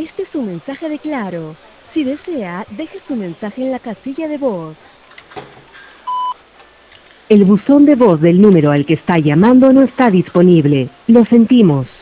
Este es un mensaje de Claro. Si desea, deje su mensaje en la casilla de voz. El buzón de voz del número al que está llamando no está disponible. Lo sentimos.